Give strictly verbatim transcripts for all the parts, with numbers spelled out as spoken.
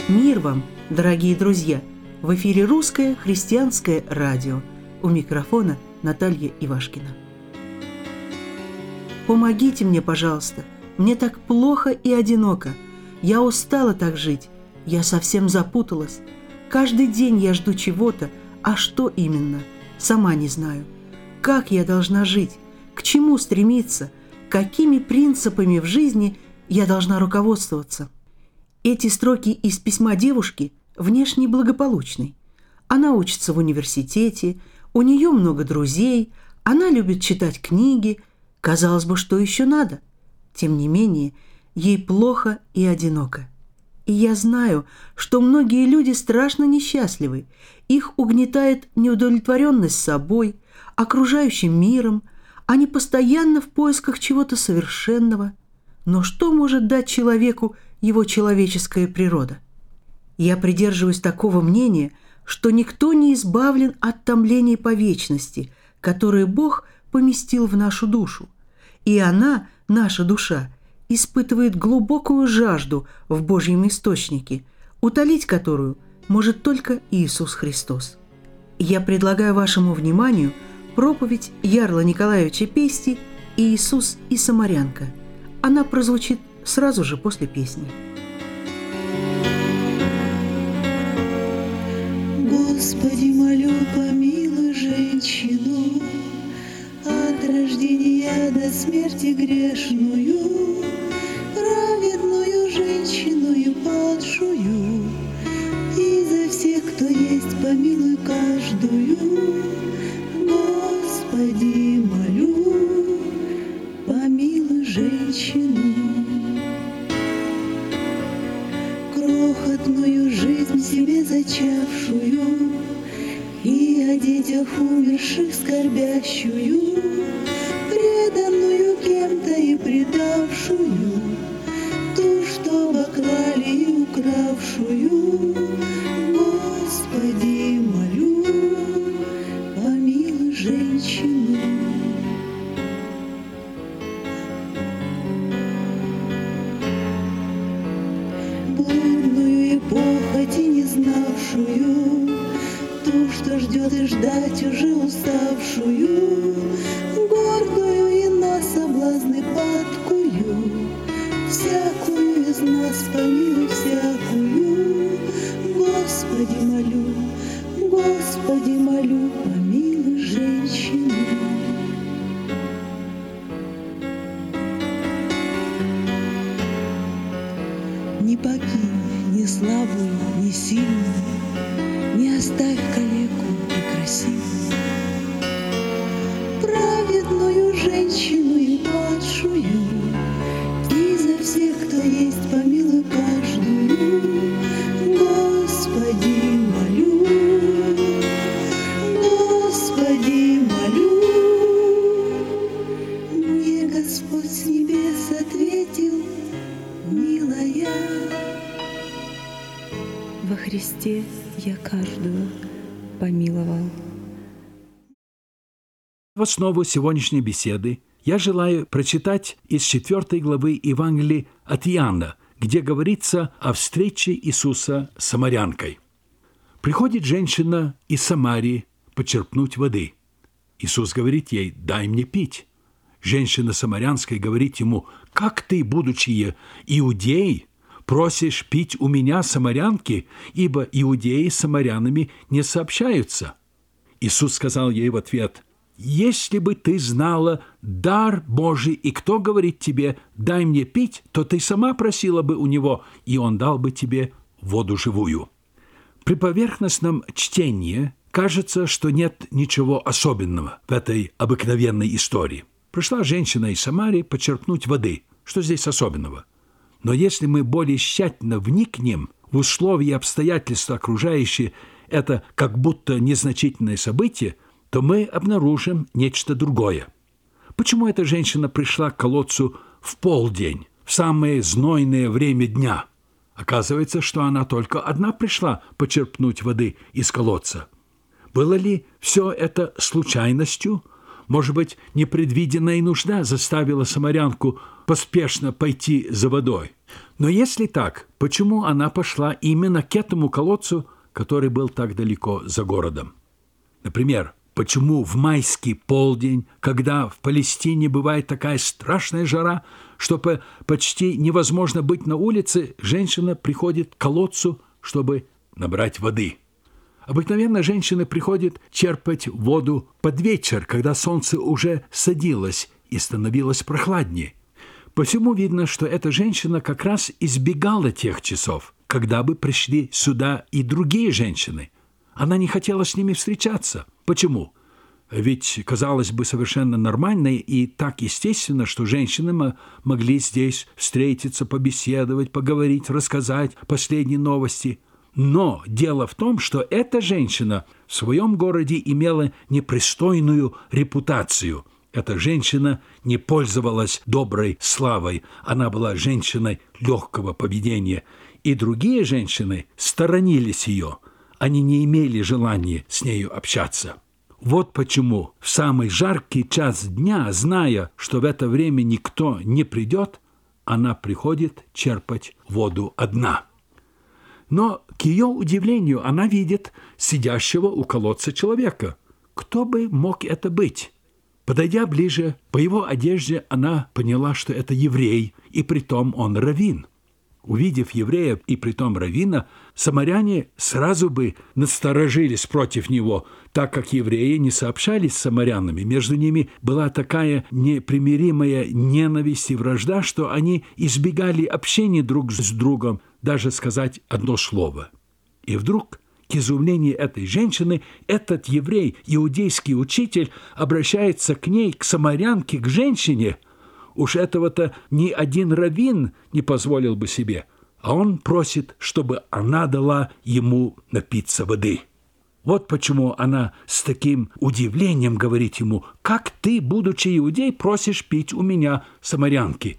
Мир вам, дорогие друзья! В эфире Русское христианское радио. У микрофона Наталья Ивашкина. Помогите мне, пожалуйста. Мне так плохо и одиноко. Я устала так жить. Я совсем запуталась. Каждый день я жду чего-то, а что именно? Сама не знаю. Как я должна жить? К чему стремиться? Какими принципами в жизни я должна руководствоваться? Эти строки из письма девушки внешне благополучной. Она учится в университете, у нее много друзей, она любит читать книги. Казалось бы, что еще надо? Тем не менее, ей плохо и одиноко. И я знаю, что многие люди страшно несчастливы. Их угнетает неудовлетворенность собой, окружающим миром. Они постоянно в поисках чего-то совершенного. Но что может дать человеку его человеческая природа? Я придерживаюсь такого мнения, что никто не избавлен от томлений по вечности, которые Бог поместил в нашу душу. И она, наша душа, испытывает глубокую жажду в Божьем источнике, утолить которую может только Иисус Христос. Я предлагаю вашему вниманию проповедь Ярла Николаевича Пести «Иисус и Самарянка». Она прозвучит сразу же после песни. Господи, молю, помилуй женщину, от рождения до смерти грешную, праведную женщину и падшую, и за всех, кто есть, помилуй каждую. Господи, молю, помилуй женщину, крохотную жизнь себе зачавшую, и о детях умерших скорбящую, преданную кем-то и предавшую, ту, что обокрали и укравшую. Господи, молю, помилуй женщину. Блудную и похоти не знавшую, ту, что ждет и ждать уже уставшую, гордую и на соблазны падкую, всякую из нас помилуй всякую. Господи, молю, Господи, молю, помилуй женщину. Не покинь ни слабую, ни сильную, не оставь калеку и красивую, праведную женщину и падшую, и за всех, кто есть, помилуй каждую. Господи, молю, Господи, молю. Мне Господь с небес ответил: милая, во Христе я каждую помиловал. В основу сегодняшней беседы я желаю прочитать из четвертой главы Евангелия от Иоанна, где говорится о встрече Иисуса с самарянкой. Приходит женщина из Самарии почерпнуть воды. Иисус говорит ей: «Дай мне пить». Женщина самарянская говорит ему: «Как ты, будучи иудей, просишь пить у меня, самарянки, ибо иудеи с самарянами не сообщаются». Иисус сказал ей в ответ: «Если бы ты знала дар Божий, и кто говорит тебе: дай мне пить, то ты сама просила бы у него, и он дал бы тебе воду живую». При поверхностном чтении кажется, что нет ничего особенного в этой обыкновенной истории. Пришла женщина из Самарии почерпнуть воды. Что здесь особенного? Но если мы более тщательно вникнем в условия и обстоятельства, окружающие это как будто незначительное событие, то мы обнаружим нечто другое. Почему эта женщина пришла к колодцу в полдень, в самое знойное время дня? Оказывается, что она только одна пришла почерпнуть воды из колодца. Было ли все это случайностью? Может быть, непредвиденная нужда заставила самарянку поспешно пойти за водой. Но если так, почему она пошла именно к этому колодцу, который был так далеко за городом? Например, почему в майский полдень, когда в Палестине бывает такая страшная жара, что почти невозможно быть на улице, женщина приходит к колодцу, чтобы набрать воды? Обыкновенно женщины приходят черпать воду под вечер, когда солнце уже садилось и становилось прохладнее. По всему видно, что эта женщина как раз избегала тех часов, когда бы пришли сюда и другие женщины. Она не хотела с ними встречаться. Почему? Ведь, казалось бы, совершенно нормально и так естественно, что женщины могли здесь встретиться, побеседовать, поговорить, рассказать последние новости. Но дело в том, что эта женщина в своем городе имела непристойную репутацию. Эта женщина не пользовалась доброй славой, она была женщиной легкого поведения. И другие женщины сторонились ее, они не имели желания с нею общаться. Вот почему в самый жаркий час дня, зная, что в это время никто не придет, она приходит черпать воду одна. Но, к ее удивлению, она видит сидящего у колодца человека. Кто бы мог это быть? Подойдя ближе, по его одежде она поняла, что это еврей, и притом он раввин. Увидев еврея и притом раввина, самаряне сразу бы насторожились против него, так как евреи не сообщались с самарянами. Между ними была такая непримиримая ненависть и вражда, что они избегали общения друг с другом, даже сказать одно слово. И вдруг, к изумлению этой женщины, этот еврей, иудейский учитель, обращается к ней, к самарянке, к женщине. Уж этого-то ни один раввин не позволил бы себе, а он просит, чтобы она дала ему напиться воды. Вот почему она с таким удивлением говорит ему: «Как ты, будучи иудей, просишь пить у меня самарянки?»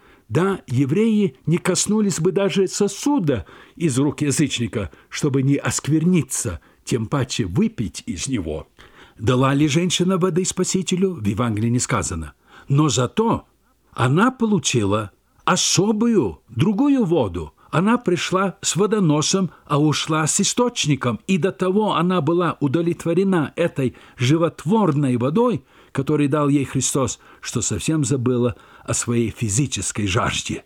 Да, евреи не коснулись бы даже сосуда из рук язычника, чтобы не оскверниться, тем паче выпить из него. Дала ли женщина воды Спасителю, в Евангелии не сказано. Но зато она получила особую, другую воду. Она пришла с водоносом, а ушла с источником, и до того она была удовлетворена этой животворной водой, которую дал ей Христос, что совсем забыла о своей физической жажде.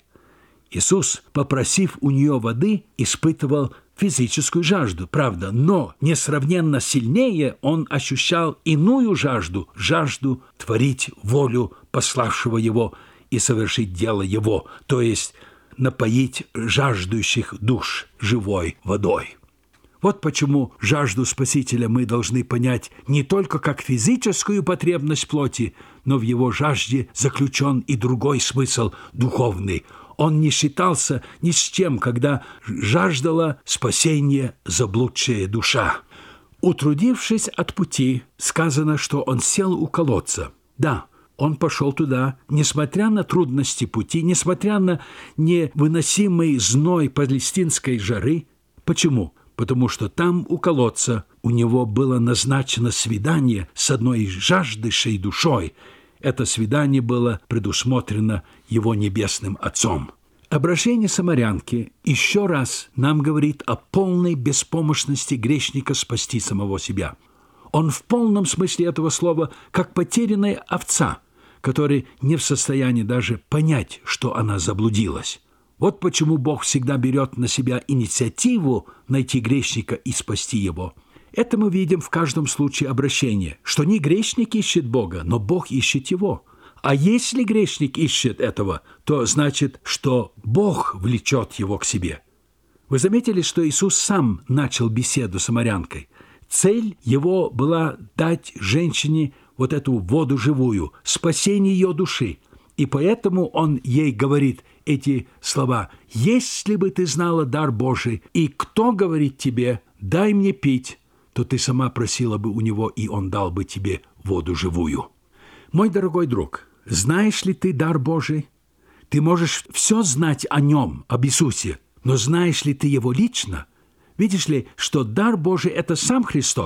Иисус, попросив у нее воды, испытывал физическую жажду, правда, но несравненно сильнее он ощущал иную жажду, жажду творить волю пославшего его и совершить дело его, то есть напоить жаждущих душ живой водой. Вот почему жажду Спасителя мы должны понять не только как физическую потребность плоти, но в его жажде заключен и другой смысл духовный. Он не считался ни с чем, когда жаждала спасения заблудшая душа. Утрудившись от пути, сказано, что он сел у колодца. Да, он пошел туда, несмотря на трудности пути, несмотря на невыносимый зной палестинской жары. Почему? Потому что там, у колодца, у него было назначено свидание с одной жаждущей душой. Это свидание было предусмотрено его небесным Отцом. Обращение самарянки еще раз нам говорит о полной беспомощности грешника спасти самого себя. Он в полном смысле этого слова как потерянная овца, которая не в состоянии даже понять, что она заблудилась. Вот почему Бог всегда берет на себя инициативу найти грешника и спасти его. Это мы видим в каждом случае обращения, что не грешник ищет Бога, но Бог ищет его. А если грешник ищет этого, то значит, что Бог влечет его к себе. Вы заметили, что Иисус сам начал беседу с самарянкой? Цель его была дать женщине вот эту воду живую, спасение ее души. И поэтому он ей говорит эти слова: «Если бы ты знала дар Божий, и кто говорит тебе, дай мне пить, то ты сама просила бы у него, и он дал бы тебе воду живую». Мой дорогой друг, знаешь ли ты дар Божий? Ты можешь все знать о нем, об Иисусе, но знаешь ли ты его лично? Видишь ли, что дар Божий – это сам Христос.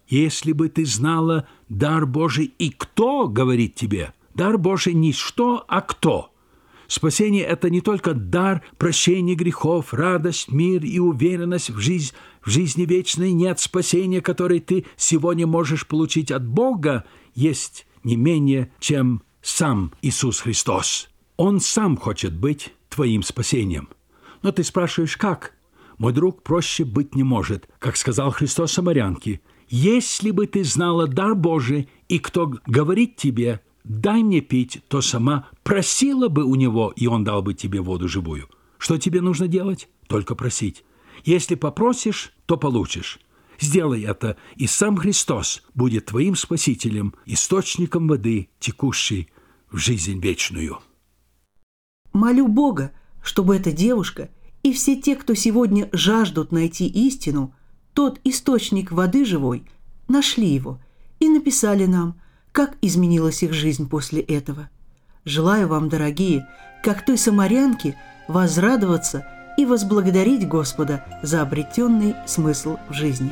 Если бы ты знала дар Божий и кто говорит тебе. Дар Божий не что, а кто. Спасение – это не только дар прощения грехов, радость, мир и уверенность в, жизнь, в жизни вечной. Нет, спасения, которое ты сегодня можешь получить от Бога, есть не менее, чем сам Иисус Христос. Он сам хочет быть твоим спасением. Но ты спрашиваешь, как? Мой друг, проще быть не может, как сказал Христос самарянке. Если бы ты знала дар Божий, и кто говорит тебе: «Дай мне пить», то сама просила бы у него, и он дал бы тебе воду живую. Что тебе нужно делать? Только просить. Если попросишь, то получишь. Сделай это, и сам Христос будет твоим спасителем, источником воды, текущей в жизнь вечную. Молю Бога, чтобы эта девушка и все те, кто сегодня жаждут найти истину, тот источник воды живой, нашли его и написали нам, как изменилась их жизнь после этого. Желаю вам, дорогие, как той самарянке, возрадоваться и возблагодарить Господа за обретенный смысл в жизни.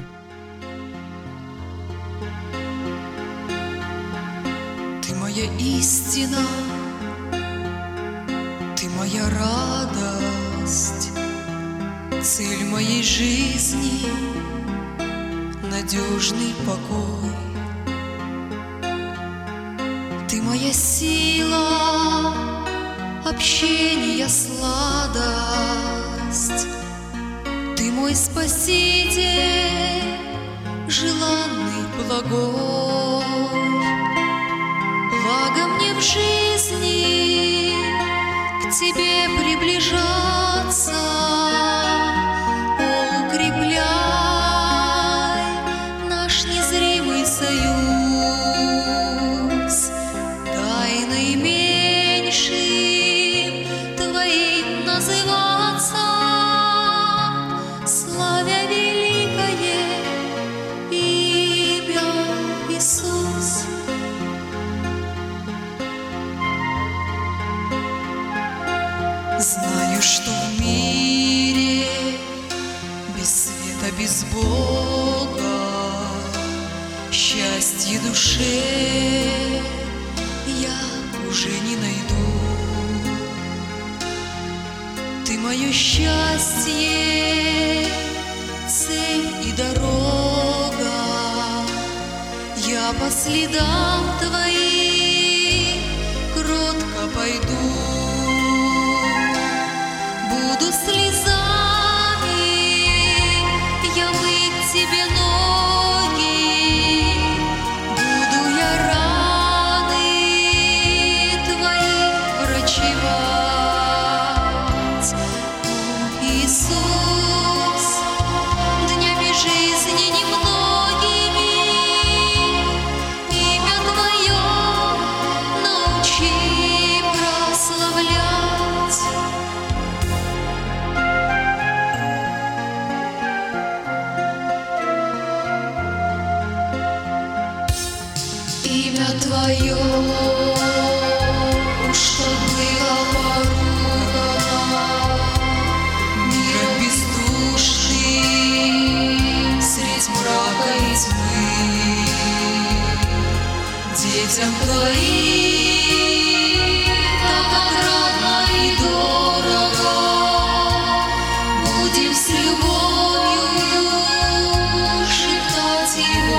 Ты моя истина, ты моя радость, цель моей жизни, надежный покой. Ты моя сила, общение, сладость. Ты мой спаситель, желанный, благой. Благо мне в жизни к тебе приближаться. О, укрепляй наш незримый союз. Знаю, что в мире без света, без Бога счастье душе я уже не найду. Ты мое счастье, цель и дорога. Я по следам твоим кротко пойду. Буду слезами я мыть тебе ноги, буду я раны твои врачевать. О, Иисус, днями жизни немногими имя Твое научи прославлять. Имя Твое уж что было поругано миром бездушным средь мрака и тьмы. Детям Твоим так отрадно и дорого будем с любовью шептать Его.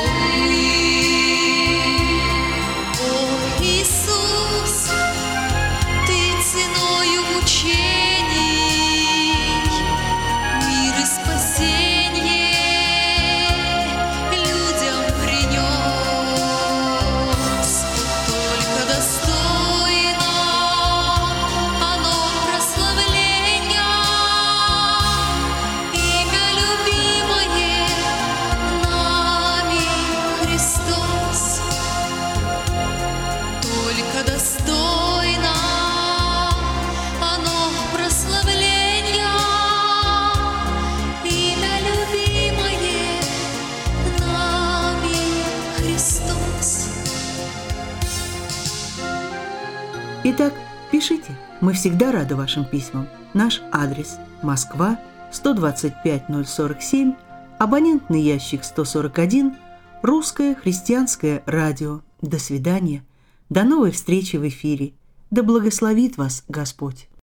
Итак, пишите. Мы всегда рады вашим письмам. Наш адрес: Москва, сто двадцать пять ноль сорок семь, абонентный ящик сто сорок один, Русское христианское радио. До свидания. До новой встречи в эфире. Да благословит вас Господь.